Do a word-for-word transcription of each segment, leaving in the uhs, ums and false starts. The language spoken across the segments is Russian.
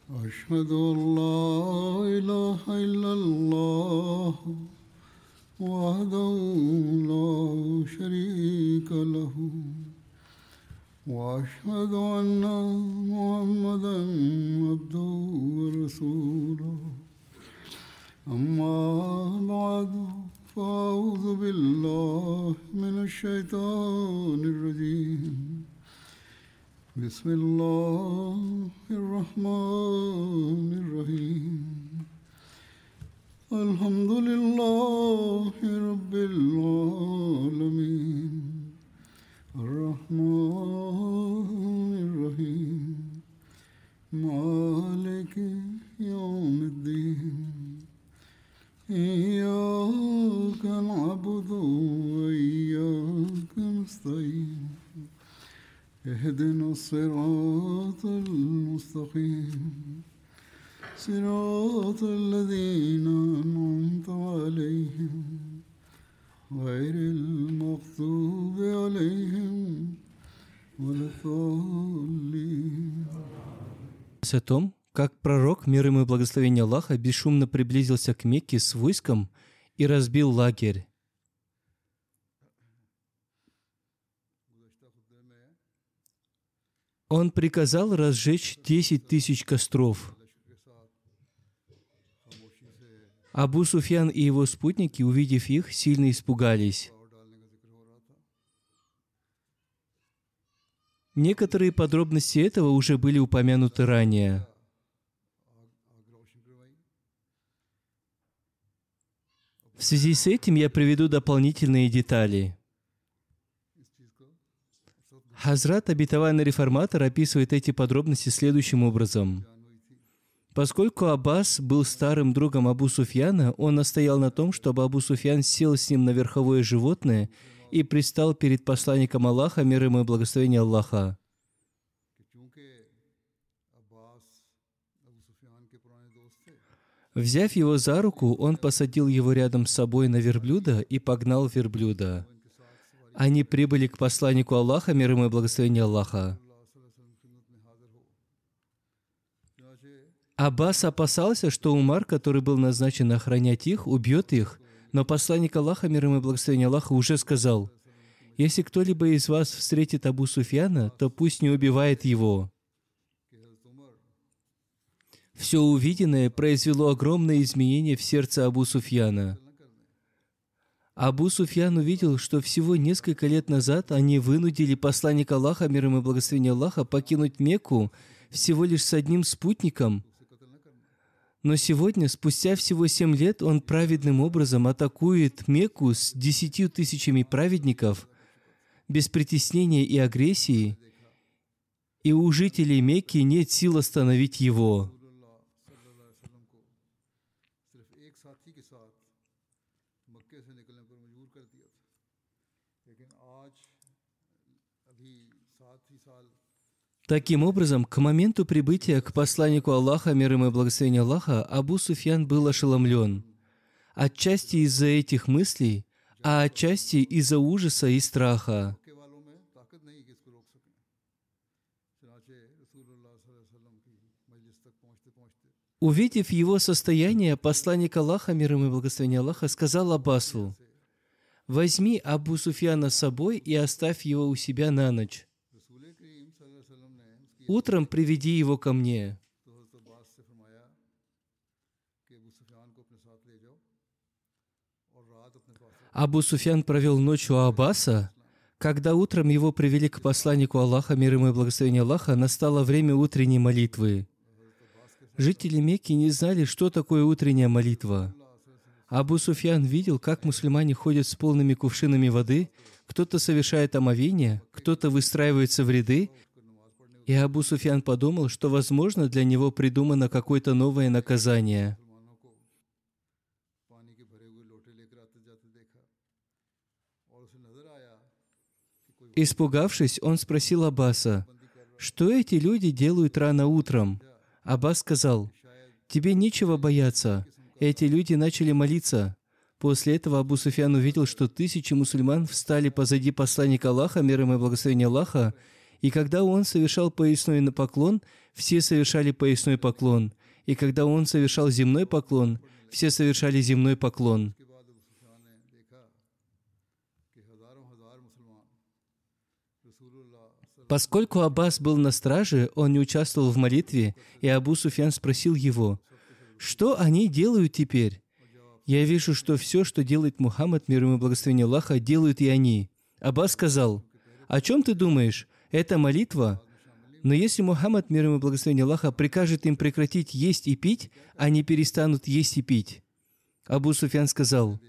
أشهد أن لا إله إلا الله وحده لا شريك له وأشهد أن محمدا عبده ورسوله أما بعد فأعوذ بالله من الشيطان الرجيم بسم الله الرحمن الرحيم الحمد لله رب العالمين الرحمن الرحيم مالك يوم الدين إياك نعبد وإياك نستعين اهدنا الصراط المستقيم صراط الذين أنعمت عليهم غير المغضوب عليهم ولا الضالين. О том, как пророк, мир ему и благословение Аллаха, бесшумно приблизился к Мекке с войском и разбил лагерь. Он приказал разжечь десять тысяч костров. Абу Суфьян и его спутники, увидев их, сильно испугались. Некоторые подробности этого уже были упомянуты ранее. В связи с этим я приведу дополнительные детали. Хазрат, обетованный реформатор, описывает эти подробности следующим образом. Поскольку Аббас был старым другом Абу Суфьяна, он настоял на том, чтобы Абу Суфьян сел с ним на верховое животное и предстал перед посланником Аллаха, мир ему и благословение Аллаха. Взяв его за руку, он посадил его рядом с собой на верблюда и погнал верблюда. Они прибыли к посланнику Аллаха, мир ему и благословение Аллаха. Аббас опасался, что Умар, который был назначен охранять их, убьет их, но посланник Аллаха, мир ему и благословение Аллаха, уже сказал: «Если кто-либо из вас встретит Абу Суфьяна, то пусть не убивает его». Все увиденное произвело огромное изменение в сердце Абу Суфьяна. Абу Суфьян увидел, что всего несколько лет назад они вынудили посланника Аллаха, мир ему и благословение Аллаха, покинуть Мекку всего лишь с одним спутником. Но сегодня, спустя всего семь лет, он праведным образом атакует Мекку с десятью тысячами праведников, без притеснения и агрессии, и у жителей Мекки нет сил остановить его. Таким образом, к моменту прибытия к посланнику Аллаха, мир ему и благословение Аллаха, Абу Суфьян был ошеломлен. Отчасти из-за этих мыслей, а отчасти из-за ужаса и страха. Увидев его состояние, посланник Аллаха, мир ему и благословение Аллаха, сказал Аббасу: «Возьми Абу Суфьяна с собой и оставь его у себя на ночь. Утром приведи его ко мне». Абу Суфьян провел ночь у Аббаса. Когда утром его привели к посланнику Аллаха, мир ему и благословение Аллаха, настало время утренней молитвы. Жители Мекки не знали, что такое утренняя молитва. Абу Суфьян видел, как мусульмане ходят с полными кувшинами воды, кто-то совершает омовение, кто-то выстраивается в ряды, и Абу Суфьян подумал, что, возможно, для него придумано какое-то новое наказание. Испугавшись, он спросил Аббаса: «Что эти люди делают рано утром?» Аббас сказал: «Тебе нечего бояться. Эти люди начали молиться». После этого Абу Суфьян увидел, что тысячи мусульман встали позади посланника Аллаха, мир ему и благословение Аллаха, и когда он совершал поясной поклон, все совершали поясной поклон, и когда он совершал земной поклон, все совершали земной поклон. Поскольку Аббас был на страже, он не участвовал в молитве, и Абу Суфьян спросил его: «Что они делают теперь? Я вижу, что все, что делает Мухаммад, мир ему и благословение Аллаха, делают и они». Аббас сказал: «О чем ты думаешь? Это молитва? Но если Мухаммад, мир ему и благословение Аллаха, прикажет им прекратить есть и пить, они перестанут есть и пить». Абу Суфьян сказал: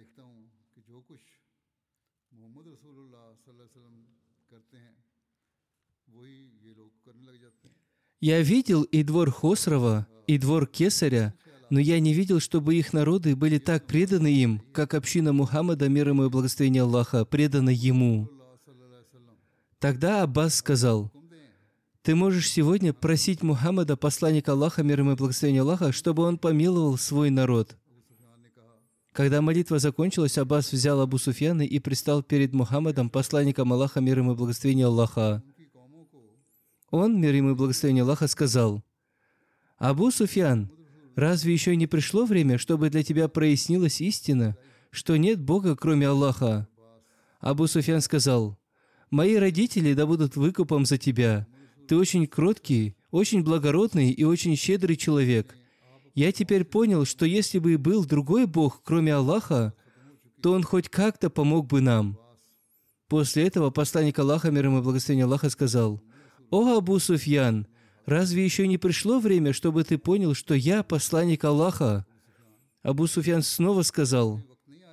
«Я видел и двор Хосрова, и двор Кесаря, но я не видел, чтобы их народы были так преданы им, как община Мухаммада, мир ему и благословение Аллаха, предана ему». Тогда Аббас сказал: «Ты можешь сегодня просить Мухаммада, посланника Аллаха, мир ему и благословение Аллаха, чтобы он помиловал свой народ». Когда молитва закончилась, Аббас взял Абу Суфьяна и предстал перед Мухаммадом, посланником Аллаха, мир ему и благословение Аллаха. Он, мир ему и благословение Аллаха, сказал: «Абу Суфьян, разве еще не пришло время, чтобы для тебя прояснилась истина, что нет Бога, кроме Аллаха?» Абу Суфьян сказал: «Мои родители да будут выкупом за тебя. Ты очень кроткий, очень благородный и очень щедрый человек. Я теперь понял, что если бы был другой Бог, кроме Аллаха, то Он хоть как-то помог бы нам». После этого посланник Аллаха, мир ему и благословение Аллаха, сказал: «О Абу Суфьян, разве еще не пришло время, чтобы ты понял, что я посланник Аллаха?» Абу Суфьян снова сказал: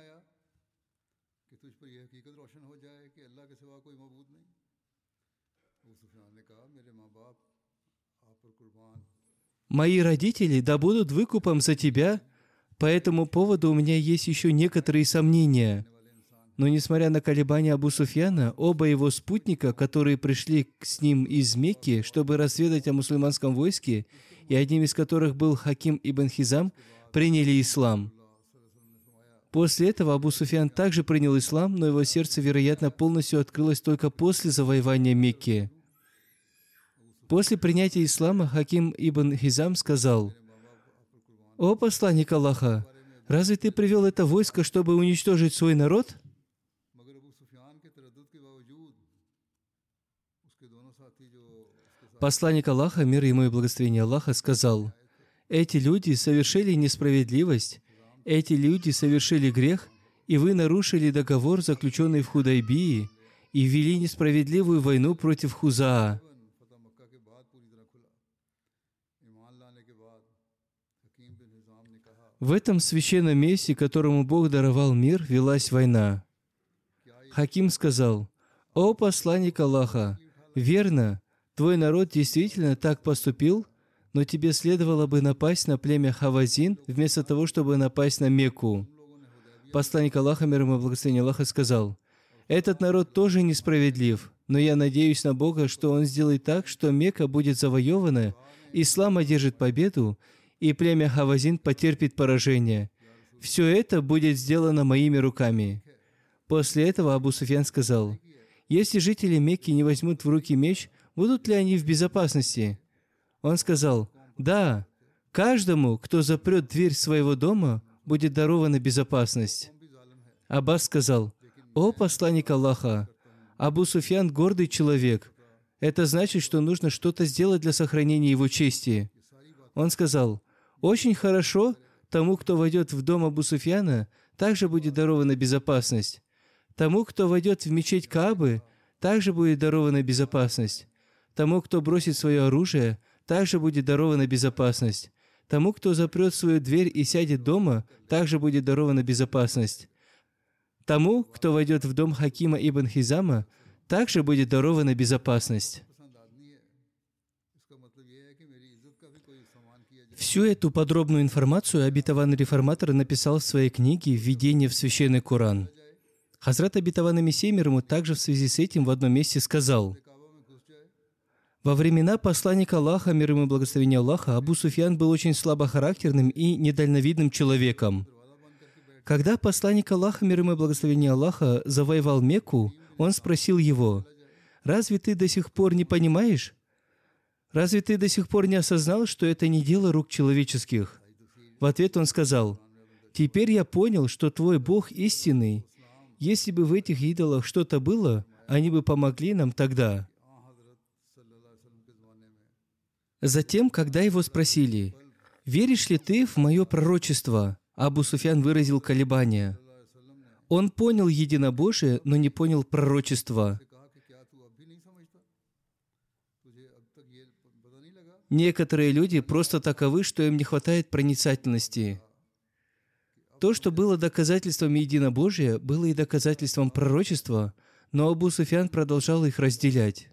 «Мои родители да будут выкупом за тебя, по этому поводу у меня есть еще некоторые сомнения». Но, несмотря на колебания Абу Суфьяна, оба его спутника, которые пришли с ним из Мекки, чтобы разведать о мусульманском войске, и одним из которых был Хаким ибн Хизам, приняли ислам. После этого Абу Суфьян также принял ислам, но его сердце, вероятно, полностью открылось только после завоевания Мекки. После принятия ислама Хаким ибн Хизам сказал: «О посланник Аллаха, разве ты привел это войско, чтобы уничтожить свой народ?» Посланник Аллаха, мир ему и благословение Аллаха, сказал: «Эти люди совершили несправедливость, эти люди совершили грех, и вы нарушили договор, заключенный в Худайбии, и ввели несправедливую войну против Хузаа». В этом священном месте, которому Бог даровал мир, велась война. Хаким сказал: «О посланник Аллаха, верно, твой народ действительно так поступил, но тебе следовало бы напасть на племя Хавазин, вместо того, чтобы напасть на Мекку». Посланник Аллаха, мир ему и благословение Аллаха, сказал: «Этот народ тоже несправедлив, но я надеюсь на Бога, что Он сделает так, что Мекка будет завоевана, ислам одержит победу, и племя Хавазин потерпит поражение. Все это будет сделано моими руками». После этого Абу Суфьян сказал: «Если жители Мекки не возьмут в руки меч, будут ли они в безопасности?» Он сказал: «Да, каждому, кто запрет дверь своего дома, будет дарована безопасность». Аббас сказал: «О посланник Аллаха, Абу Суфьян гордый человек. Это значит, что нужно что-то сделать для сохранения его чести». Он сказал: «Очень хорошо, тому, кто войдет в дом Абу Суфьяна, также будет дарована безопасность. Тому, кто войдет в мечеть Каабы, также будет дарована безопасность. Тому, кто бросит свое оружие, также будет дарована безопасность. Тому, кто запрет свою дверь и сядет дома, также будет дарована безопасность. Тому, кто войдет в дом Хакима ибн Хизама, также будет дарована безопасность». Всю эту подробную информацию обетованный реформатор написал в своей книге «Введение в священный Коран». Хазрат обетованный Мессия мир ему также в связи с этим в одном месте сказал: «Во времена посланника Аллаха, мир ему и благословение Аллаха, Абу Суфьян был очень слабохарактерным и недальновидным человеком. Когда посланник Аллаха, мир ему и благословение Аллаха, завоевал Мекку, он спросил его: «Разве ты до сих пор не понимаешь? разве ты до сих пор не осознал, что это не дело рук человеческих? В ответ он сказал: теперь я понял, что твой Бог истинный. Если бы в этих идолах что-то было, они бы помогли нам тогда. Затем, когда его спросили: веришь ли ты в мое пророчество? Абу Суфьян выразил колебания. Он понял единобожие, но не понял пророчества. Некоторые люди просто таковы, что им не хватает проницательности. То, что было доказательством единобожия, было и доказательством пророчества, но Абу Суфьян продолжал их разделять.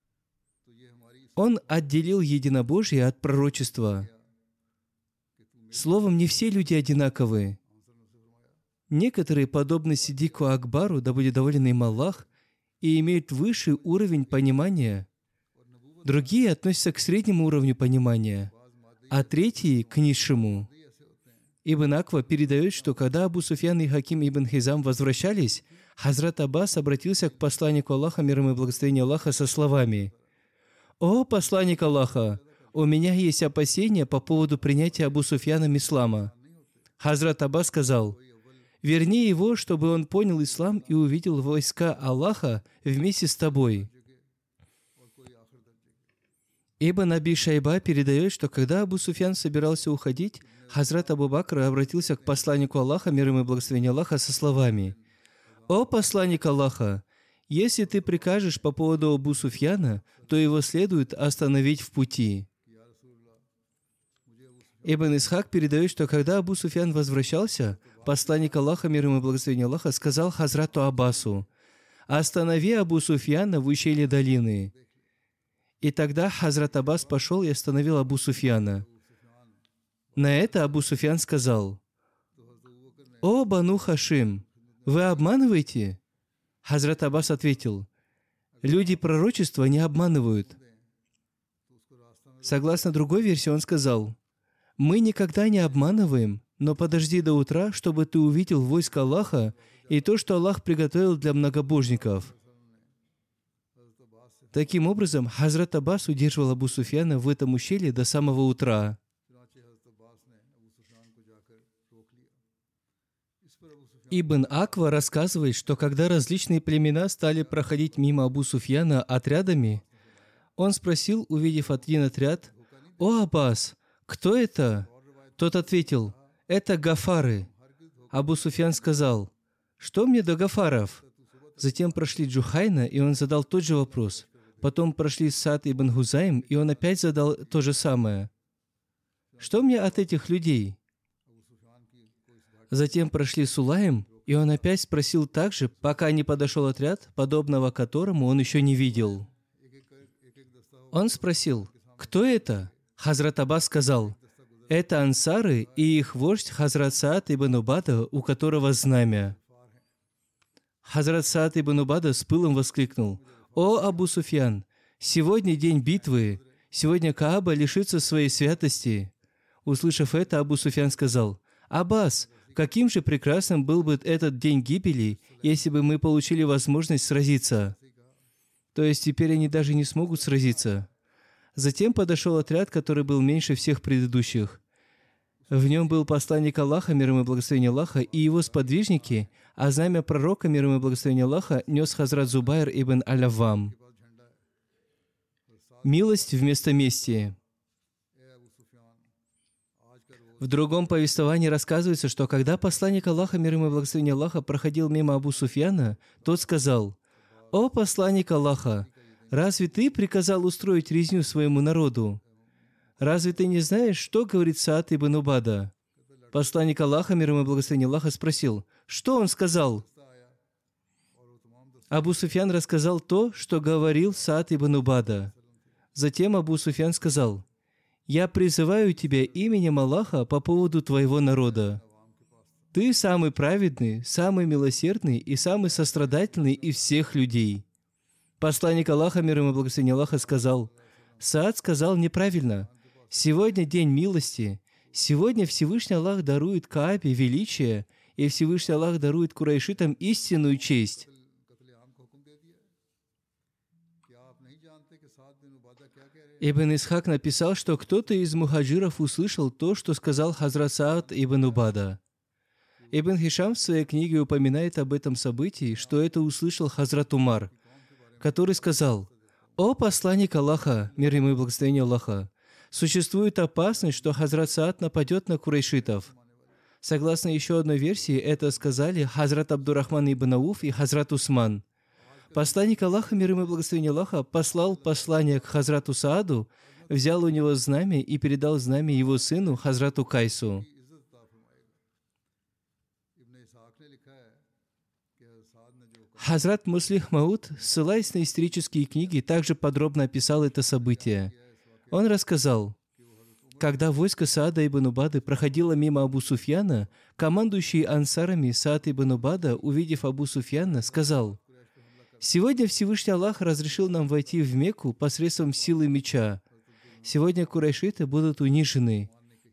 Он отделил единобожие от пророчества. Словом, не все люди одинаковы. Некоторые подобны Сиддику Акбару, да будет доволен им Аллах, и имеют высший уровень понимания. Другие относятся к среднему уровню понимания, а третьи — к низшему. Ибн Аква передает, что когда Абу Суфьян и Хаким ибн Хизам возвращались, Хазрат Аббас обратился к посланнику Аллаха, мир ему и благословение Аллаха, со словами: «О посланник Аллаха, у меня есть опасения по поводу принятия Абу Суфьяном ислама». Хазрат Аббас сказал: «Верни его, чтобы он понял ислам и увидел войска Аллаха вместе с тобой». Ибн Аби Шайба передает, что когда Абу Суфьян собирался уходить, Хазрат Абу Бакр обратился к посланнику Аллаха, мир ему и благословение Аллаха, со словами: «О посланник Аллаха, если ты прикажешь по поводу Абу Суфьяна, то его следует остановить в пути». Ибн Исхак передает, что когда Абу Суфьян возвращался, посланник Аллаха, мир ему и благословение Аллаха, сказал Хазрату Аббасу: «Останови Абу Суфьяна в ущелье долины». И тогда Хазрат Аббас пошел и остановил Абу Суфьяна. На это Абу Суфьян сказал: «О, Бану Хашим, вы обманываете?» Хазрат Аббас ответил: «Люди пророчества не обманывают». Согласно другой версии, он сказал: «Мы никогда не обманываем, но подожди до утра, чтобы ты увидел войско Аллаха и то, что Аллах приготовил для многобожников». Таким образом, Хазрат Аббас удерживал Абу Суфьяна в этом ущелье до самого утра. Ибн Аква рассказывает, что когда различные племена стали проходить мимо Абу Суфьяна отрядами, он спросил, увидев один отряд: «О, Аббас, кто это?» Тот ответил: «Это гафары». Абу Суфьян сказал: «Что мне до гафаров?» Затем прошли Джухайна, и он задал тот же вопрос. Потом прошли Саад ибн Хузайм, и он опять задал то же самое. «Что мне от этих людей?» Затем прошли Сулайм, и он опять спросил так же, пока не подошел отряд, подобного которому он еще не видел. Он спросил: «Кто это?» Хазрат Аббас сказал: «Это ансары и их вождь Хазрат Саад ибн Убада, у которого знамя». Хазрат Саад ибн Убада с пылом воскликнул: «О, Абу Суфьян, сегодня день битвы, сегодня Кааба лишится своей святости». Услышав это, Абу Суфьян сказал: «Аббас, каким же прекрасным был бы этот день гибели, если бы мы получили возможность сразиться». То есть теперь они даже не смогут сразиться. Затем подошел отряд, который был меньше всех предыдущих. В нем был посланник Аллаха, мир ему и благословение Аллаха, и его сподвижники, а знамя пророка, мир ему и благословение Аллаха, нес Хазрат Зубайр ибн Аль-Аввам. Милость вместо мести. В другом повествовании рассказывается, что когда посланник Аллаха, мир ему и благословение Аллаха, проходил мимо Абу Суфьяна, тот сказал: «О посланник Аллаха, разве ты приказал устроить резню своему народу? Разве ты не знаешь, что говорит Саад ибн Убада?» Посланник Аллаха, мир ему и благословение Аллаха, спросил: «Что он сказал?» Абу Суфьян рассказал то, что говорил Саад ибн Убада. Затем Абу Суфьян сказал: «Я призываю тебя именем Аллаха по поводу твоего народа. Ты самый праведный, самый милосердный и самый сострадательный из всех людей». Посланник Аллаха, мир ему и благословение Аллаха, сказал: «Саад сказал неправильно. Сегодня день милости. Сегодня Всевышний Аллах дарует Каабе величие, и Всевышний Аллах дарует курайшитам истинную честь». Ибн Исхак написал, что кто-то из мухаджиров услышал то, что сказал Хазрат Саад ибн Убада. Ибн Хишам в своей книге упоминает об этом событии, что это услышал Хазрат Умар, который сказал: «О посланник Аллаха, мир ему и благословение Аллаха, существует опасность, что Хазрат Саад нападет на курайшитов». Согласно еще одной версии, это сказали Хазрат Абдурахман ибн Ауф и Хазрат Усман. Посланник Аллаха, мир ему и благословение Аллаха, послал послание к Хазрату Сааду, взял у него знамя и передал знамя его сыну Хазрату Кайсу. Хазрат Муслих Мауд, ссылаясь на исторические книги, также подробно описал это событие. Он рассказал: когда войско Саада ибн Убады проходило мимо Абу Суфьяна, командующий ансарами Саад ибн Убада, увидев Абу Суфьяна, сказал: «Сегодня Всевышний Аллах разрешил нам войти в Мекку посредством силы меча. Сегодня курайшиты будут унижены».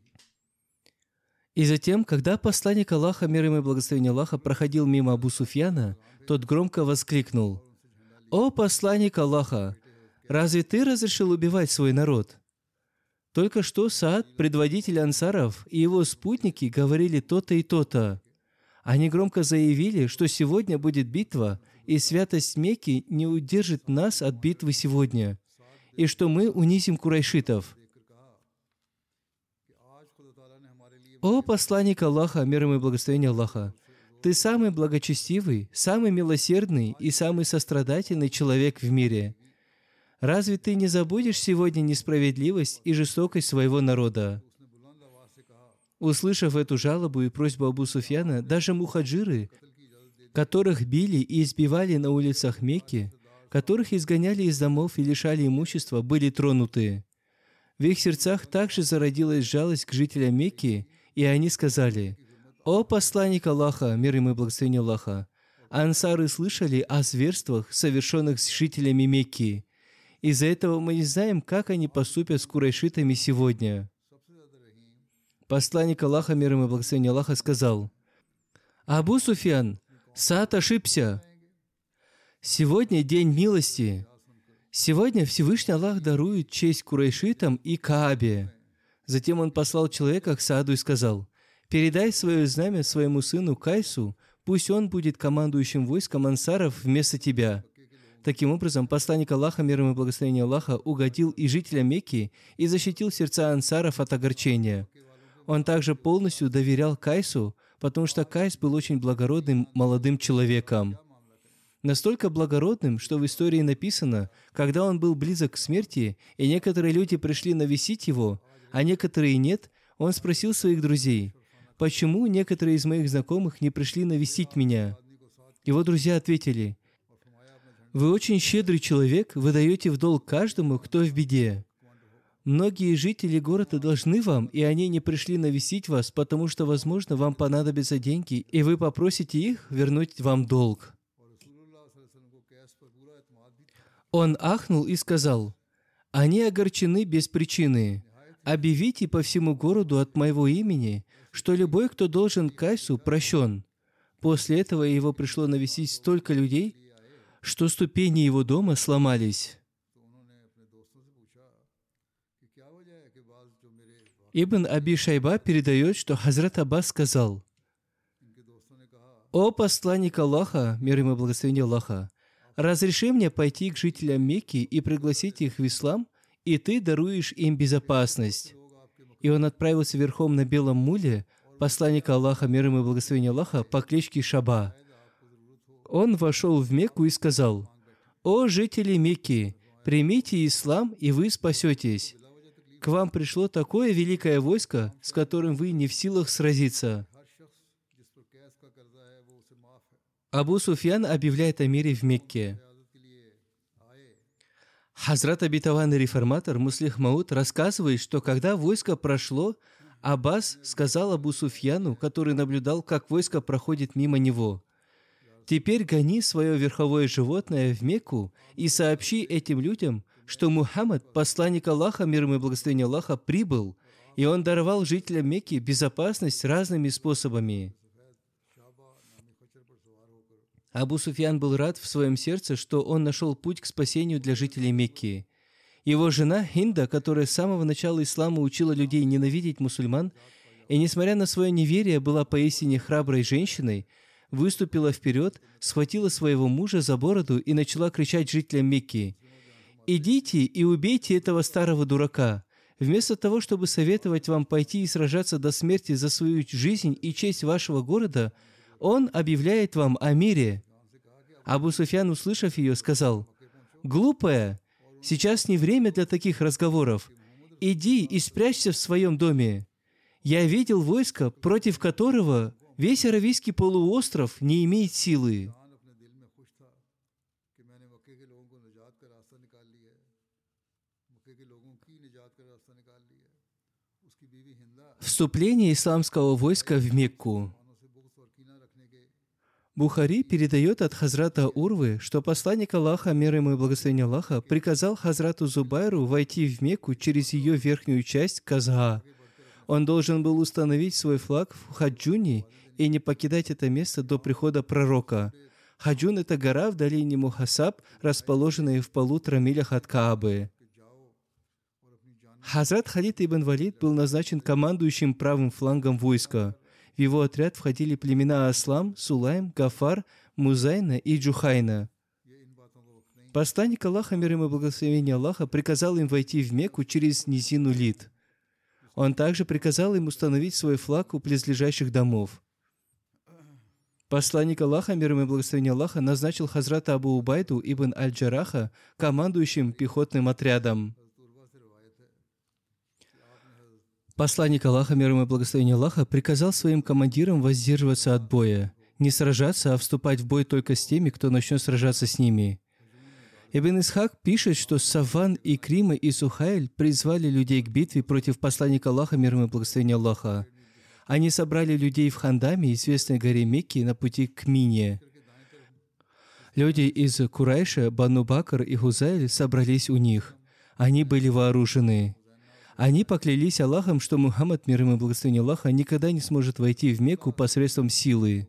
И затем, когда посланник Аллаха, мир ему и благословение Аллаха, проходил мимо Абу Суфьяна, тот громко воскликнул: «О посланник Аллаха, разве ты разрешил убивать свой народ?» Только что Саад, предводитель ансаров, и его спутники говорили то-то и то-то. Они громко заявили, что сегодня будет битва, и святость Мекки не удержит нас от битвы сегодня, и что мы унизим курайшитов. «О посланник Аллаха, мир ему и благословение Аллаха, ты самый благочестивый, самый милосердный и самый сострадательный человек в мире. Разве ты не забудешь сегодня несправедливость и жестокость своего народа?» Услышав эту жалобу и просьбу Абу Суфьяна, даже мухаджиры, которых били и избивали на улицах Мекки, которых изгоняли из домов и лишали имущества, были тронуты. В их сердцах также зародилась жалость к жителям Мекки, и они сказали: «О посланник Аллаха, мир ему и благословение Аллаха, ансары слышали о зверствах, совершенных с жителями Мекки. Из-за этого мы не знаем, как они поступят с курайшитами сегодня». Посланник Аллаха, мир ему и благословение Аллаха, сказал: «Абу Суфьян, Саад ошибся. Сегодня день милости. Сегодня Всевышний Аллах дарует честь курайшитам и Каабе». Затем он послал человека к Сааду и сказал: «Передай свое знамя своему сыну Кайсу, пусть он будет командующим войском ансаров вместо тебя». Таким образом, посланник Аллаха, мир ему и благословение Аллаха, угодил и жителям Мекки и защитил сердца ансаров от огорчения. Он также полностью доверял Кайсу, потому что Кайс был очень благородным молодым человеком. Настолько благородным, что в истории написано, когда он был близок к смерти, и некоторые люди пришли навестить его, а некоторые нет, он спросил своих друзей: «Почему некоторые из моих знакомых не пришли навестить меня?» Его друзья ответили: «Вы очень щедрый человек, вы даете в долг каждому, кто в беде. Многие жители города должны вам, и они не пришли навестить вас, потому что, возможно, вам понадобятся деньги, и вы попросите их вернуть вам долг». Он ахнул и сказал: «Они огорчены без причины. Объявите по всему городу от моего имени, что любой, кто должен Кайсу, прощен». После этого его пришло навестить столько людей, что ступени его дома сломались. Ибн Аби Шайба передает, что Хазрат Аббас сказал: «О посланник Аллаха, мир ему и благословение Аллаха, разреши мне пойти к жителям Мекки и пригласить их в ислам, и ты даруешь им безопасность». И он отправился верхом на белом муле посланника Аллаха, мир ему и благословение Аллаха, по кличке Шаба. Он вошел в Мекку и сказал: «О жители Мекки, примите ислам, и вы спасетесь. К вам пришло такое великое войско, с которым вы не в силах сразиться». Абу Суфьян объявляет о мире в Мекке. Хазрат обетованный реформатор Муслих Мауд рассказывает, что когда войско прошло, Аббас сказал Абу Суфьяну, который наблюдал, как войско проходит мимо него: «Теперь гони свое верховое животное в Мекку и сообщи этим людям, что Мухаммад, посланник Аллаха, мир ему и благословение Аллаха, прибыл, и он даровал жителям Мекки безопасность разными способами». Абу Суфьян был рад в своем сердце, что он нашел путь к спасению для жителей Мекки. Его жена Хинда, которая с самого начала ислама учила людей ненавидеть мусульман, и, несмотря на свое неверие, была поистине храброй женщиной, выступила вперед, схватила своего мужа за бороду и начала кричать жителям Мекки: «Идите и убейте этого старого дурака! Вместо того, чтобы советовать вам пойти и сражаться до смерти за свою жизнь и честь вашего города, он объявляет вам о мире». Абу Суфьян, услышав ее, сказал: «Глупая! Сейчас не время для таких разговоров. Иди и спрячься в своем доме. Я видел войско, против которого весь Аравийский полуостров не имеет силы». Вступление исламского войска в Мекку. Бухари передает от Хазрата Урвы, что посланник Аллаха, мир ему и благословение Аллаха, приказал Хазрату Зубайру войти в Мекку через ее верхнюю часть Казга. Он должен был установить свой флаг в Хаджуне и не покидать это место до прихода пророка. Хаджун — это гора в долине Мухасаб, расположенная в полутора милях от Каабы. Хазрат Халид ибн Валид был назначен командующим правым флангом войска. В его отряд входили племена Аслам, Сулайм, Гафар, Музайна и Джухайна. Посланник Аллаха, мир ему и благословение Аллаха, приказал им войти в Мекку через низину Лид. Он также приказал им установить свой флаг у близлежащих домов. Посланник Аллаха, мир ему и благословение Аллаха, назначил Хазрата Абу Убайду ибн Аль-Джараха командующим пехотным отрядом. Посланник Аллаха, мир ему и благословение Аллаха, приказал своим командирам воздерживаться от боя, не сражаться, а вступать в бой только с теми, кто начнет сражаться с ними. Ибн Исхак пишет, что Сафван, Икрима и Сухайль призвали людей к битве против посланника Аллаха, мир ему и благословение Аллаха. Они собрали людей в Хандаме, известной горе Мекки, на пути к Мине. Люди из Курайша, Бану Бакр и Хузайль собрались у них. Они были вооружены. Они поклялись Аллахом, что Мухаммад, мир ему и благословение Аллаха, никогда не сможет войти в Мекку посредством силы.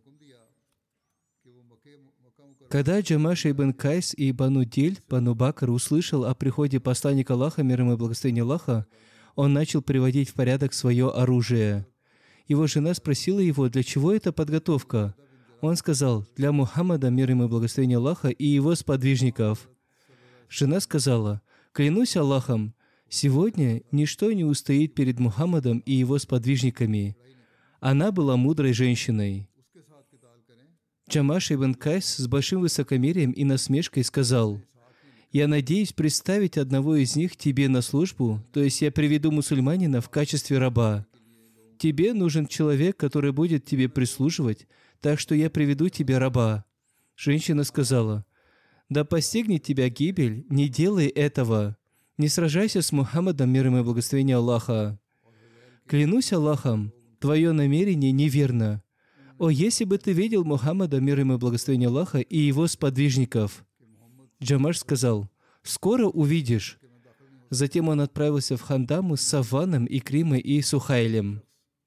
Когда Джамаш ибн Кайс и Бану Диль, Бану Бакр, услышал о приходе посланника Аллаха, мир ему и благословение Аллаха, он начал приводить в порядок свое оружие. Его жена спросила его, для чего эта подготовка. Он сказал: для Мухаммада, мир ему и благословение Аллаха, и его сподвижников. Жена сказала: клянусь Аллахом, сегодня ничто не устоит перед Мухаммадом и его сподвижниками. Она была мудрой женщиной. Джамаш ибн Кайс с большим высокомерием и насмешкой сказал: «Я надеюсь представить одного из них тебе на службу, то есть я приведу мусульманина в качестве раба. Тебе нужен человек, который будет тебе прислуживать, так что я приведу тебе раба». Женщина сказала: «Да постигнет тебя гибель, не делай этого. Не сражайся с Мухаммадом, мир ему и благословение Аллаха. Клянусь Аллахом, твое намерение неверно. О, если бы ты видел Мухаммада, мир ему и благословение Аллаха, и его сподвижников». Джамаш сказал: «Скоро увидишь». Затем он отправился в Хандаму с Сафваном, Икримой и Сухайлем.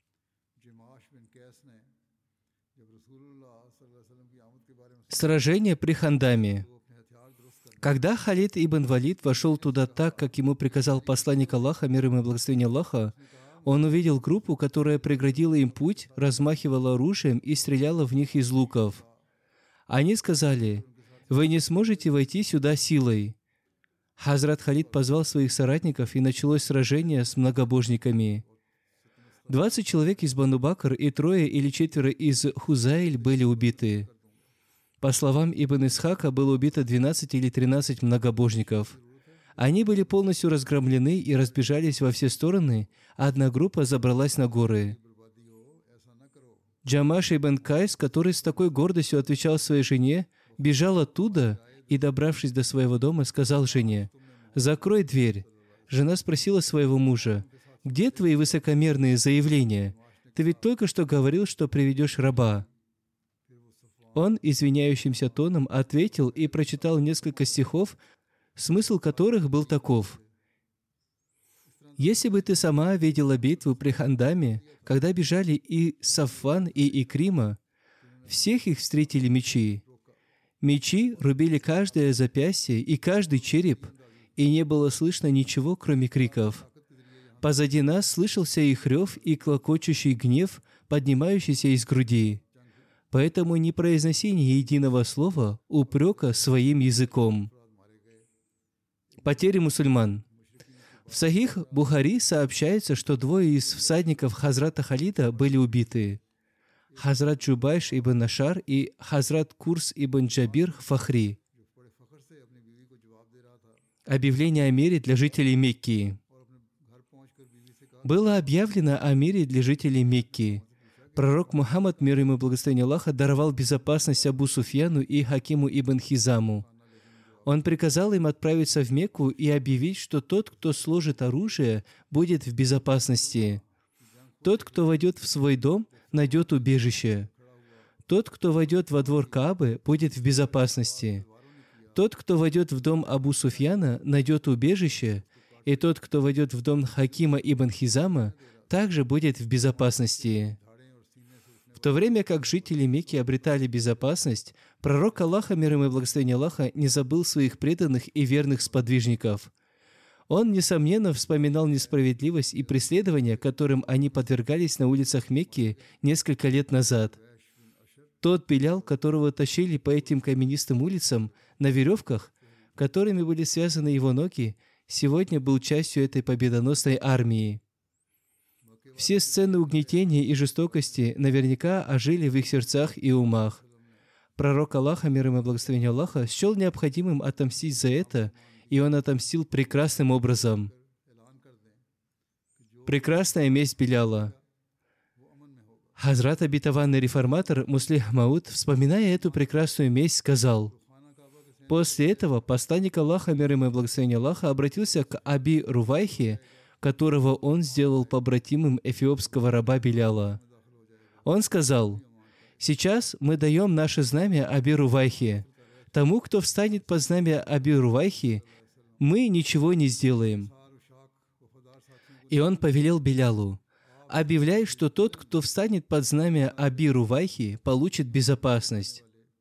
Сражение при Хандаме. Когда Халид ибн Валид вошел туда так, как ему приказал посланник Аллаха, мир ему и благословение Аллаха, он увидел группу, которая преградила им путь, размахивала оружием и стреляла в них из луков. Они сказали: «Вы не сможете войти сюда силой». Хазрат Халид позвал своих соратников, и началось сражение с многобожниками. Двадцать человек из Бану Бакр и трое или четверо из Хузайль были убиты. По словам Ибн Исхака, было убито двенадцать или тринадцать многобожников. Они были полностью разгромлены и разбежались во все стороны, а одна группа забралась на горы. Джамаш ибн Кайс, который с такой гордостью отвечал своей жене, бежал оттуда и, добравшись до своего дома, сказал жене: «Закрой дверь». Жена спросила своего мужа: «Где твои высокомерные заявления? Ты ведь только что говорил, что приведешь раба». Он извиняющимся тоном ответил и прочитал несколько стихов, смысл которых был таков: «Если бы ты сама видела битву при Хандаме, когда бежали и Сафван, и Икрима, всех их встретили мечи. Мечи рубили каждое запястье и каждый череп, и не было слышно ничего, кроме криков. Позади нас слышался их рев и клокочущий гнев, поднимающийся из груди. Поэтому не произноси ни единого слова упрека своим языком. Потери мусульман. В Сахих Бухари сообщается, что двое из всадников Хазрата Халида были убиты. Хазрат Джубайш ибн Нашар и Хазрат Курс ибн Джабир Фахри. Объявление о мире для жителей Мекки. Было объявлено о мире для жителей Мекки. Пророк Мухаммад, мир ему и благословение Аллаха, даровал безопасность Абу Суфьяну и Хакиму ибн Хизаму. Он приказал им отправиться в Мекку и объявить, что тот, кто сложит оружие, будет в безопасности. Тот, кто войдет в свой дом, найдет убежище. Тот, кто войдет во двор Каабы, будет в безопасности. Тот, кто войдет в дом Абу Суфьяна, найдет убежище, и тот, кто войдет в дом Хакима ибн Хизама, также будет в безопасности. В то время как жители Мекки обретали безопасность, пророк Аллаха, мир ему и благословение Аллаха, не забыл своих преданных и верных сподвижников. Он, несомненно, вспоминал несправедливость и преследования, которым они подвергались на улицах Мекки несколько лет назад. Тот Билял, которого тащили по этим каменистым улицам на веревках, которыми были связаны его ноги, сегодня был частью этой победоносной армии. Все сцены угнетения и жестокости наверняка ожили в их сердцах и умах. Пророк Аллаха, мир ему и благословение Аллаха, счел необходимым отомстить за это, и он отомстил прекрасным образом. Прекрасная месть Биляла. Хазрат обетованный реформатор Муслих Мауд, вспоминая эту прекрасную месть, сказал: «После этого посланник Аллаха, мир ему и благословение Аллаха, обратился к Аби Рувайхе, которого он сделал побратимым эфиопского раба Биляла. Он сказал: «Сейчас мы даем наше знамя Аби Рувайхе. Тому, кто встанет под знамя Аби Рувайхи, мы ничего не сделаем». И он повелел Билялу: «Объявляй, что тот, кто встанет под знамя Аби Рувайхи, получит безопасность».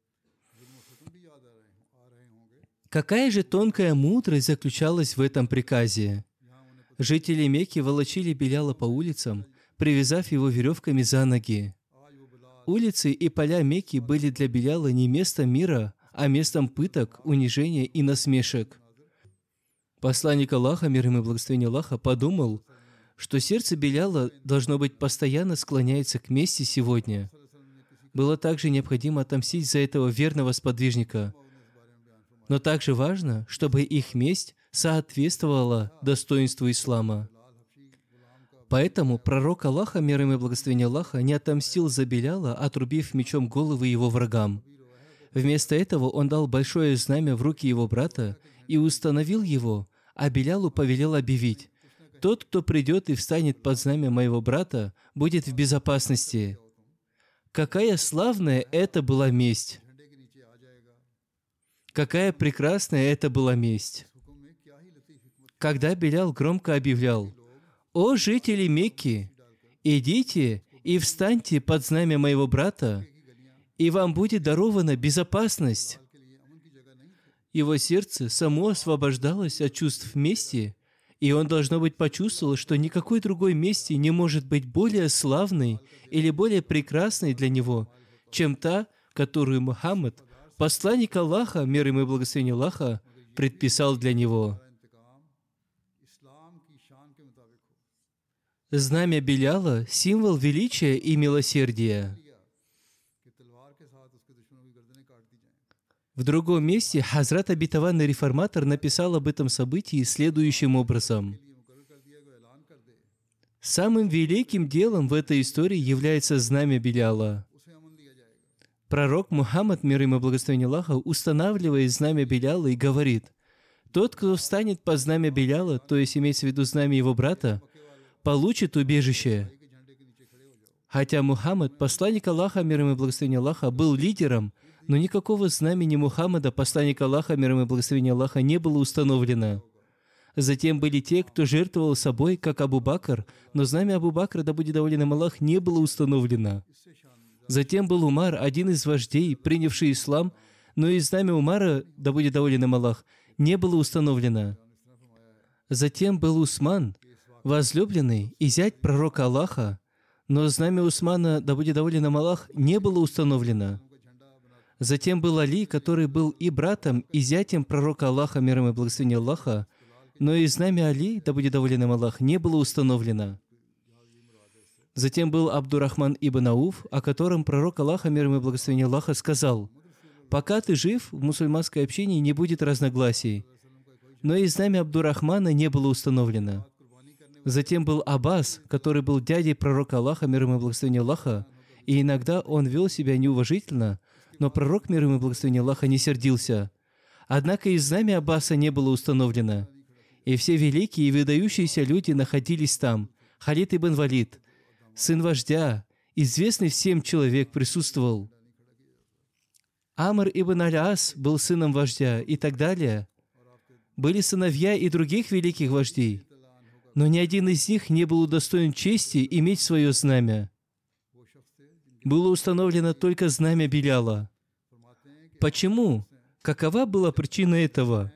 Какая же тонкая мудрость заключалась в этом приказе? Жители Мекки волочили Биляла по улицам, привязав его веревками за ноги. Улицы и поля Мекки были для Биляла не местом мира, а местом пыток, унижения и насмешек. Посланник Аллаха, мир ему и благословение Аллаха, подумал, что сердце Биляла, должно быть, постоянно склоняется к мести сегодня. Было также необходимо отомстить за этого верного сподвижника. Но также важно, чтобы их месть соответствовала достоинству ислама. Поэтому пророк Аллаха, мир ему и благословение Аллаха, не отомстил за Биляла, отрубив мечом головы его врагам. Вместо этого он дал большое знамя в руки его брата и установил его, а Билялу повелел объявить: «Тот, кто придет и встанет под знамя моего брата, будет в безопасности». Какая славная это была месть! Какая прекрасная это была месть! Когда Билял громко объявлял: «О жители Мекки, идите и встаньте под знамя моего брата, и вам будет дарована безопасность», его сердце само освобождалось от чувств мести, и он, должно быть, почувствовал, что никакой другой мести не может быть более славной или более прекрасной для него, чем та, которую Мухаммад, посланник Аллаха, мир ему и благословение Аллаха, предписал для него. Знамя Биляла – символ величия и милосердия. В другом месте Хазрат обетованный реформатор написал об этом событии следующим образом. Самым великим делом в этой истории является знамя Биляла. Пророк Мухаммад, мир ему и благословение Аллаха, устанавливает знамя Биляла и говорит: «Тот, кто встанет под знамя Биляла, то есть имеется в виду знамя его брата, получит убежище». Хотя Мухаммад, посланник Аллаха, мир ему и благословение Аллаха, был лидером, но никакого знамени Мухаммада, посланника Аллаха, мир ему и благословение Аллаха, не было установлено. Затем были те, кто жертвовал собой, как Абу Бакр, но знамя Абу Бакра, да будет доволен им Аллах, не было установлено. Затем был Умар, один из вождей, принявший ислам, но и знамя Умара, да будет доволен им Аллах, не было установлено. Затем был Усман, возлюбленный и зять пророка Аллаха, но знамя Усмана, да будет доволен им Аллах, не было установлено. Затем был Али, который был и братом, и зятем пророка Аллаха, мир ему и благословение Аллаха, но и знамя Али, да будет доволен им Аллах, не было установлено. Затем был Абдурахман ибн Ауф, о котором пророк Аллаха, мир ему и благословение Аллаха, сказал: «Пока ты жив, в мусульманской общине не будет разногласий». Но и знамя Абдурахмана не было установлено. Затем был Аббас, который был дядей пророка Аллаха, мир ему и благословение Аллаха, и иногда он вел себя неуважительно, но пророк, мир ему и благословение Аллаха, не сердился. Однако и знамя Аббаса не было установлено. И все великие и выдающиеся люди находились там. Халид ибн Валид, сын вождя, известный всем человек, присутствовал. Амр ибн Аль-Ас был сыном вождя и так далее. Были сыновья и других великих вождей, но ни один из них не был удостоен чести иметь свое знамя. Было установлено только знамя Биляла. Почему? Какова была причина этого?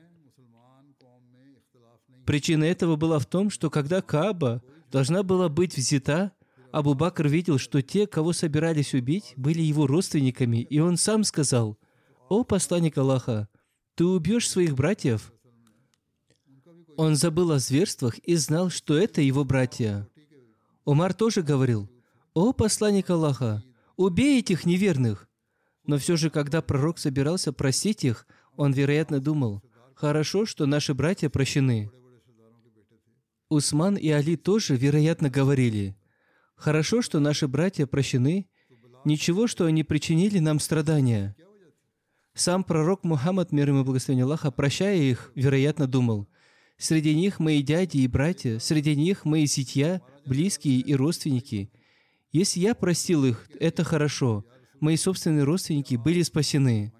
Причина этого была в том, что когда Кааба должна была быть взята, Абу Бакр видел, что те, кого собирались убить, были его родственниками, и он сам сказал: «О посланник Аллаха, ты убьешь своих братьев?» Он забыл о зверствах и знал, что это его братья. Умар тоже говорил: «О посланник Аллаха, убей этих неверных!» Но все же, когда пророк собирался простить их, он, вероятно, думал: «Хорошо, что наши братья прощены». Усман и Али тоже, вероятно, говорили: «Хорошо, что наши братья прощены, ничего, что они причинили нам страдания». Сам пророк Мухаммад, мир ему и благословение Аллаха, прощая их, вероятно, думал: «Среди них мои дяди и братья, среди них мои зятья, близкие и родственники. Если я простил их, это хорошо. Мои собственные родственники были спасены».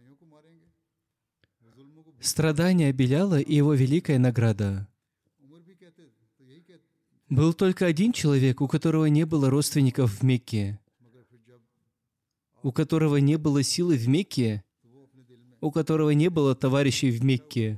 Страдания Биляла и его великая награда. Был только один человек, у которого не было родственников в Мекке, у которого не было силы в Мекке, у которого не было товарищей в Мекке.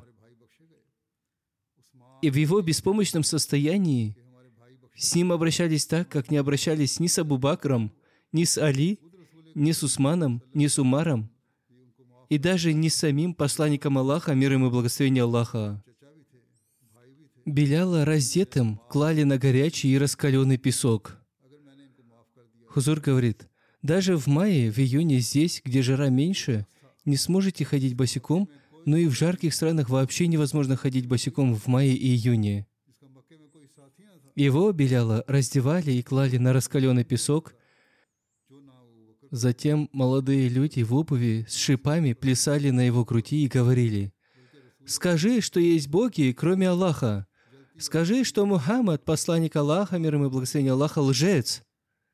И в его беспомощном состоянии с ним обращались так, как не обращались ни с Абу Бакром, ни с Али, ни с Усманом, ни с Умаром, и даже не с самим посланником Аллаха, мир ему и благословение Аллаха. Биляла раздетым клали на горячий и раскаленный песок. Хузур говорит: даже в мае, в июне здесь, где жара меньше, не сможете ходить босиком, но и в жарких странах вообще невозможно ходить босиком в мае и июне. Его, Биляла, раздевали и клали на раскаленный песок. Затем молодые люди в обуви с шипами плясали на его груди и говорили: «Скажи, что есть боги, кроме Аллаха. Скажи, что Мухаммад, посланник Аллаха, мир ему и благословение Аллаха, лжец».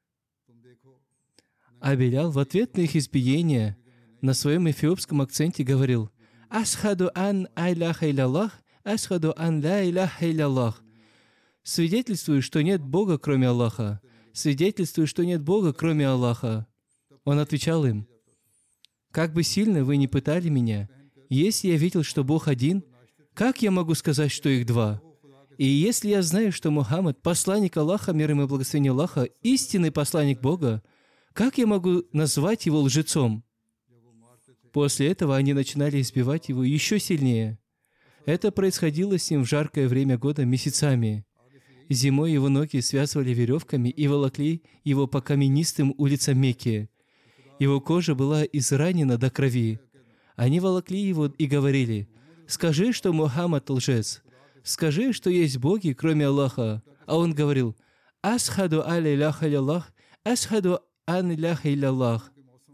А Билял в ответ на их избиение на своем эфиопском акценте говорил: «Асхаду ан айляха иляллах, асхаду ан ля иляха иляллах». Свидетельствую, что нет Бога, кроме Аллаха. Свидетельствую, что нет Бога, кроме Аллаха. Он отвечал им: «Как бы сильно вы ни пытали меня, если я видел, что Бог один, как я могу сказать, что их два? И если я знаю, что Мухаммад, посланник Аллаха, мир ему и благословение Аллаха, истинный посланник Бога, как я могу назвать его лжецом?» После этого они начинали избивать его еще сильнее. Это происходило с ним в жаркое время года месяцами. Зимой его ноги связывали веревками и волокли его по каменистым улицам Мекки. Его кожа была изранена до крови. Они волокли его и говорили: «Скажи, что Мухаммад лжец. Скажи, что есть боги, кроме Аллаха». А он говорил: «Асхаду аля иляха иляллах, асхаду ан иляха иляллах».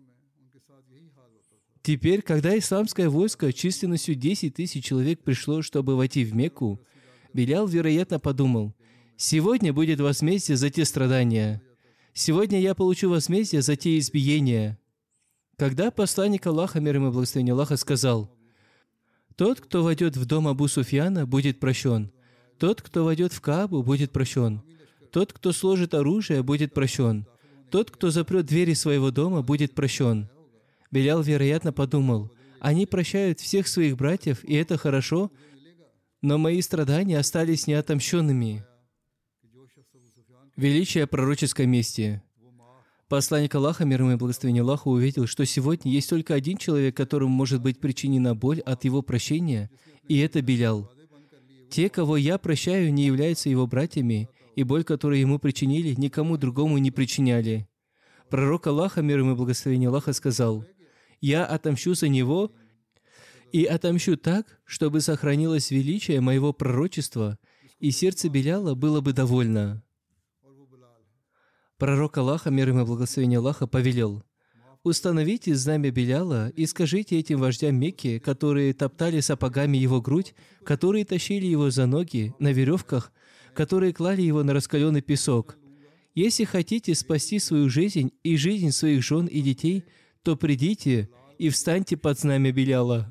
Теперь, когда исламское войско численностью десять тысяч человек пришло, чтобы войти в Мекку, Билял, вероятно, подумал: «Сегодня будет возмездие за те страдания. Сегодня я получу возмездие за те избиения». Когда посланник Аллаха, мир ему и благословение Аллаха, сказал: «Тот, кто войдет в дом Абу Суфьяна, будет прощен. Тот, кто войдет в Каабу, будет прощен. Тот, кто сложит оружие, будет прощен. Тот, кто запрет двери своего дома, будет прощен». Билял, вероятно, подумал: «Они прощают всех своих братьев, и это хорошо, но мои страдания остались неотомщенными. Величие пророческой мести. Посланник Аллаха, мир ему и благословение Аллаху, увидел, что сегодня есть только один человек, которому может быть причинена боль от его прощения, и это Билял. Те, кого я прощаю, не являются его братьями, и боль, которую ему причинили, никому другому не причиняли. Пророк Аллаха, мир ему и благословение Аллаха, сказал: «Я отомщу за него и отомщу так, чтобы сохранилось величие моего пророчества, и сердце Биляла было бы довольно». Пророк Аллаха, мир ему и благословение Аллаха, повелел: «Установите знамя Биляла и скажите этим вождям Мекки, которые топтали сапогами его грудь, которые тащили его за ноги на веревках, которые клали его на раскаленный песок: если хотите спасти свою жизнь и жизнь своих жен и детей, то придите и встаньте под знамя Биляла».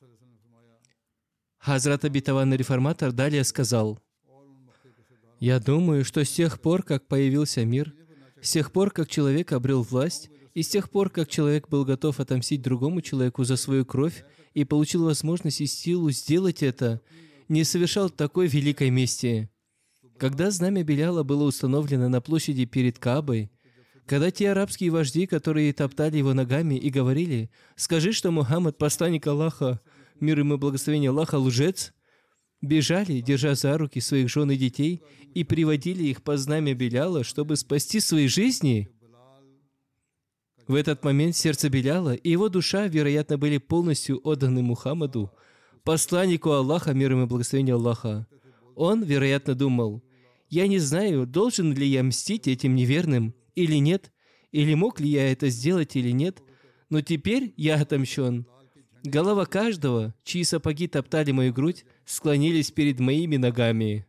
Хазрат обетованный реформатор далее сказал: «Я думаю, что с тех пор, как появился мир, с тех пор, как человек обрел власть, и с тех пор, как человек был готов отомстить другому человеку за свою кровь и получил возможность и силу сделать это, не совершал такой великой мести. Когда знамя Биляла было установлено на площади перед Каабой, когда те арабские вожди, которые топтали его ногами и говорили: «Скажи, что Мухаммад, посланник Аллаха, мир ему и благословение Аллаха, лжец», бежали, держа за руки своих жен и детей, и приводили их под знамя Биляла, чтобы спасти свои жизни. В этот момент сердце Биляла и его душа, вероятно, были полностью отданы Мухаммаду, посланнику Аллаха, мир ему и благословение Аллаха. Он, вероятно, думал: «Я не знаю, должен ли я мстить этим неверным или нет, или мог ли я это сделать или нет, но теперь я отомщен. Голова каждого, чьи сапоги топтали мою грудь, склонились перед моими ногами».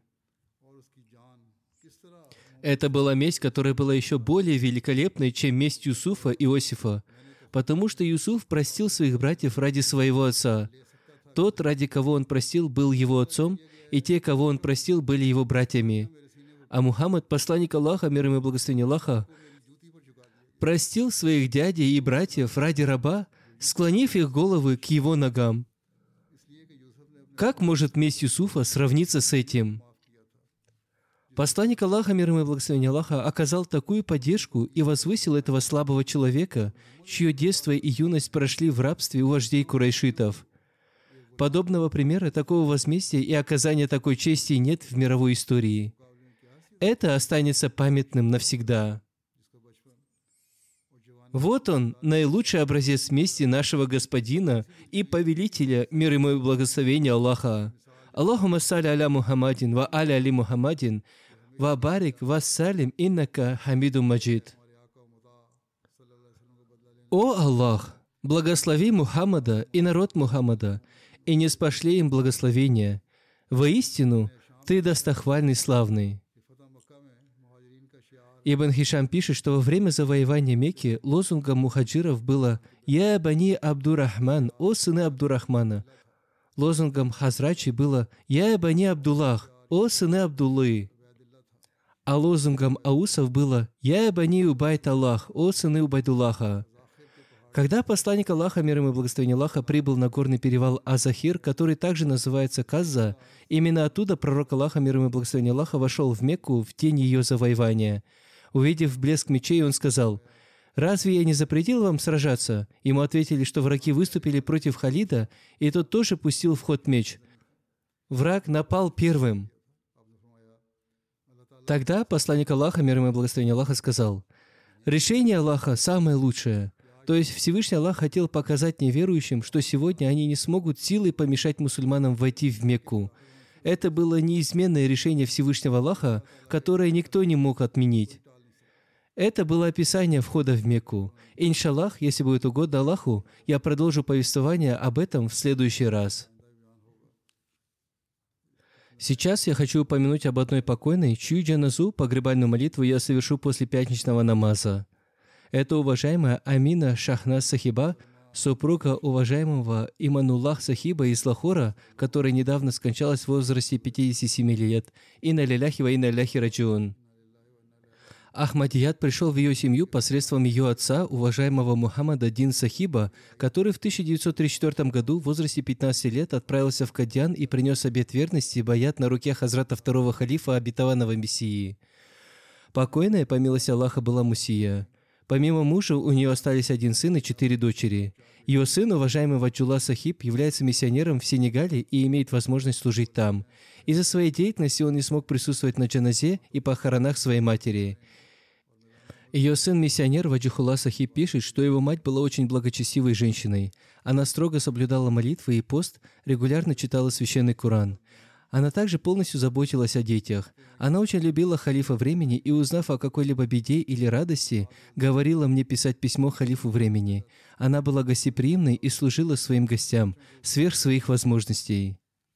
Это была месть, которая была еще более великолепной, чем месть Юсуфа и Иосифа, потому что Юсуф простил своих братьев ради своего отца. Тот, ради кого он простил, был его отцом, и те, кого он простил, были его братьями. А Мухаммад, посланник Аллаха, мир ему и благословение Аллаха, простил своих дядей и братьев ради раба, склонив их головы к его ногам. Как может месть Юсуфа сравниться с этим? Посланник Аллаха, мир ему и благословение Аллаха, оказал такую поддержку и возвысил этого слабого человека, чье детство и юность прошли в рабстве у вождей курайшитов. Подобного примера, такого возмездия и оказания такой чести нет в мировой истории. Это останется памятным навсегда. Вот он, наилучший образец мести нашего Господина и повелителя, мир ему и благословение Аллаха. Аллахумма салли аля Мухаммадин ва аля али Мухаммадин ва барик ва салим иннака хамиду маджид. О Аллах, благослови Мухаммада и народ Мухаммада, и не спошли им благословения. Воистину, Ты достохвальный славный. Ибн Хишам пишет, что во время завоевания Мекки лозунгом мухаджиров было «Я бани Абдурахман, о сыны Абдурахмана». Лозунгом хазрачи было «Я бани Абдуллах, о сыны Абдуллы». А лозунгом аусов было «Я бани Убайт Аллах, о сыны Убайдуллаха». Когда посланник Аллаха, мир ему и благословение Аллаха, прибыл на горный перевал Азахир, который также называется Казза, именно оттуда пророк Аллаха, мир ему и благословение Аллаха, вошел в Мекку в день ее завоевания. Увидев блеск мечей, он сказал: «Разве я не запретил вам сражаться?» Ему ответили, что враги выступили против Халида, и тот тоже пустил в ход меч. Враг напал первым. Тогда посланник Аллаха, мир ему и благословение Аллаха, сказал: «Решение Аллаха самое лучшее». То есть Всевышний Аллах хотел показать неверующим, что сегодня они не смогут силой помешать мусульманам войти в Мекку. Это было неизменное решение Всевышнего Аллаха, которое никто не мог отменить. Это было описание входа в Мекку. Иншаллах, если будет угодно Аллаху, я продолжу повествование об этом в следующий раз. Сейчас я хочу упомянуть об одной покойной, чью джаназу, погребальную молитву, я совершу после пятничного намаза. Это уважаемая Амина Шахназ Сахиба, супруга уважаемого Имануллах Сахиба из Лахора, которая недавно скончалась в возрасте пятидесяти семи лет. Инна лиляхи ва инна иляйхи раджиун. Ахмадият пришел в ее семью посредством ее отца, уважаемого Мухаммада Дин Сахиба, который в тысяча девятьсот тридцать четвёртом году в возрасте пятнадцати лет отправился в Кадьян и принес обет верности и баят на руке хазрата второго халифа обетованного Мессии. Покойная, по милости Аллаха, была Мусия. Помимо мужа, у нее остались один сын и четыре дочери. Ее сын, уважаемый Ваджулла Сахиб, является миссионером в Сенегале и имеет возможность служить там. Из-за своей деятельности он не смог присутствовать на джаназе и похоронах своей матери. Ее сын-миссионер Ваджихулла Сахиб пишет, что его мать была очень благочестивой женщиной. Она строго соблюдала молитвы и пост, регулярно читала священный Коран. Она также полностью заботилась о детях. Она очень любила халифа времени и, узнав о какой-либо беде или радости, говорила мне писать письмо халифу времени. Она была гостеприимной и служила своим гостям сверх своих возможностей.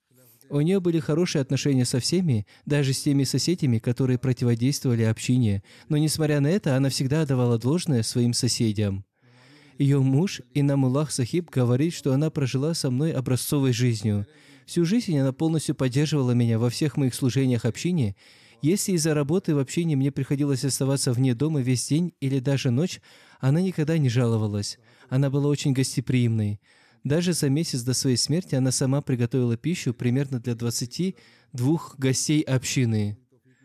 У нее были хорошие отношения со всеми, даже с теми соседями, которые противодействовали общине, но, несмотря на это, она всегда отдавала должное своим соседям. Ее муж, Инамуллах Сахиб, говорит, что она прожила со мной образцовой жизнью. Всю жизнь она полностью поддерживала меня во всех моих служениях общине. Если из-за работы в общине мне приходилось оставаться вне дома весь день или даже ночь, она никогда не жаловалась. Она была очень гостеприимной. Даже за месяц до своей смерти она сама приготовила пищу примерно для двадцати двух гостей общины.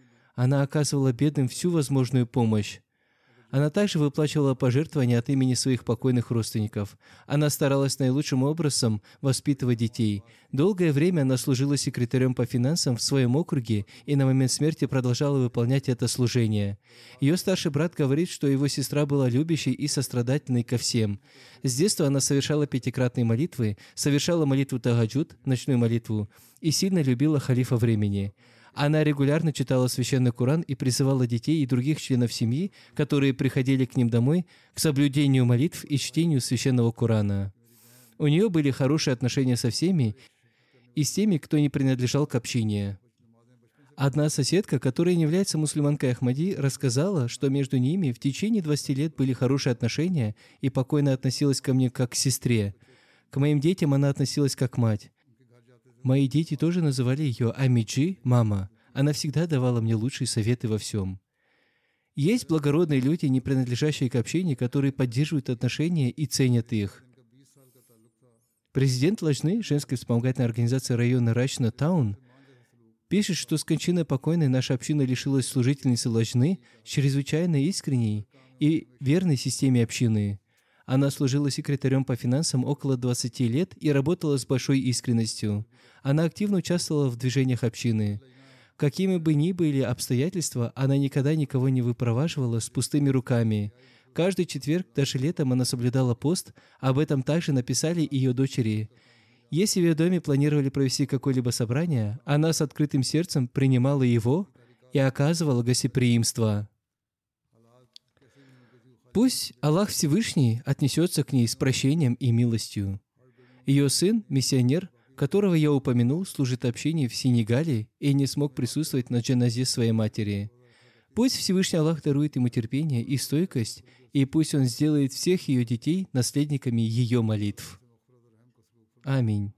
Она оказывала бедным всю возможную помощь. Она также выплачивала пожертвования от имени своих покойных родственников. Она старалась наилучшим образом воспитывать детей. Долгое время она служила секретарем по финансам в своем округе и на момент смерти продолжала выполнять это служение. Ее старший брат говорит, что его сестра была любящей и сострадательной ко всем. С детства она совершала пятикратные молитвы, совершала молитву Тагаджуд, ночную молитву, и сильно любила халифа времени. Она регулярно читала священный Коран и призывала детей и других членов семьи, которые приходили к ним домой, к соблюдению молитв и чтению священного Корана. У нее были хорошие отношения со всеми и с теми, кто не принадлежал к общине. Одна соседка, которая не является мусульманкой Ахмади, рассказала, что между ними в течение двадцати лет были хорошие отношения и покойно относилась ко мне как к сестре. К моим детям она относилась как мать. Мои дети тоже называли ее Амиджи, мама. Она всегда давала мне лучшие советы во всем. Есть благородные люди, не принадлежащие к общине, которые поддерживают отношения и ценят их. Президент Лажны, женской вспомогательной организации района Рачна Таун, пишет, что с кончиной покойной наша община лишилась служительницы Лажны, чрезвычайно искренней и верной системе общины. Она служила секретарем по финансам около двадцати лет и работала с большой искренностью. Она активно участвовала в движениях общины. Какими бы ни были обстоятельства, она никогда никого не выпроваживала с пустыми руками. Каждый четверг, даже летом, она соблюдала пост, об этом также написали ее дочери. Если в ее доме планировали провести какое-либо собрание, она с открытым сердцем принимала его и оказывала гостеприимство. Пусть Аллах Всевышний отнесется к ней с прощением и милостью. Ее сын, миссионер, которого я упомянул, служит общине в Сенегале и не смог присутствовать на джаназе своей матери. Пусть Всевышний Аллах дарует ему терпение и стойкость, и пусть Он сделает всех ее детей наследниками ее молитв. Аминь.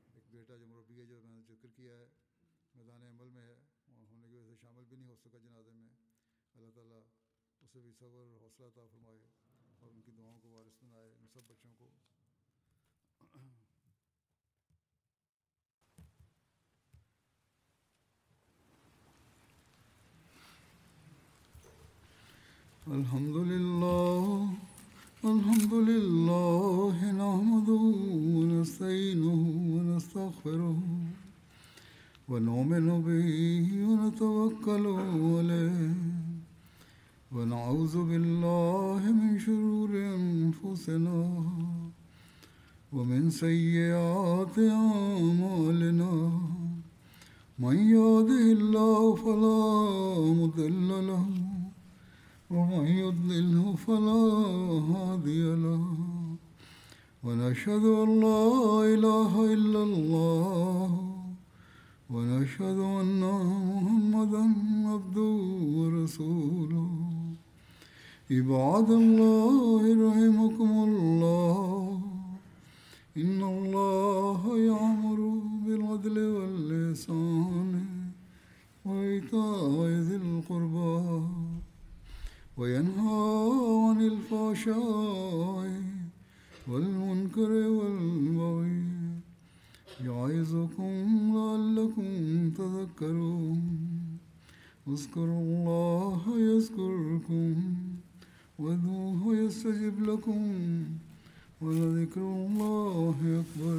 الحمد لله الحمد لله نحمده ونستعينه ونستغفره ونؤمن به ونتوكل عليه ونعوذ بالله من شرور أنفسنا ومن سيئات أعمالنا من يهده الله فلا مضل له ومن يضلله فلا هادي له ونشهد أن لا إله إلا الله ونشهد أن محمدا عبده ورسوله عباد الله رحمكم الله إن الله يأمر بالعدل والإحسان وإيتاء ذي القربى وينهى عن الفحشاء والمنكر والبغي يعظكم لعلكم تذكرون اذكروا الله يذكركم وادعوه يستجب لكم ولذكر الله أكبر.